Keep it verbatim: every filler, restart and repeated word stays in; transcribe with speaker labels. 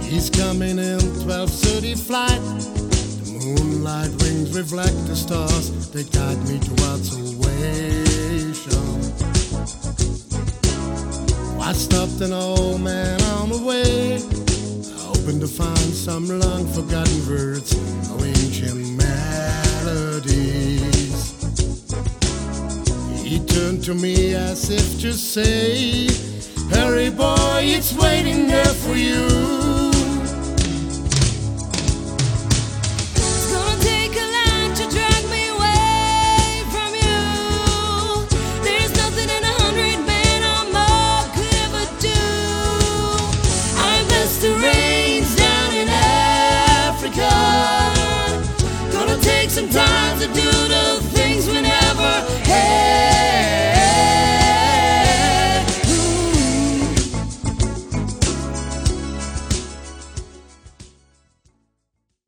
Speaker 1: He's coming in twelve thirty flight. The moonlight rings reflect the stars. They guide me towards salvation. I stopped an old man on the way, hoping to find some long-forgotten words of ancient melodies. He turned to me as if to say, "Hurry, boy, it's waiting there for you."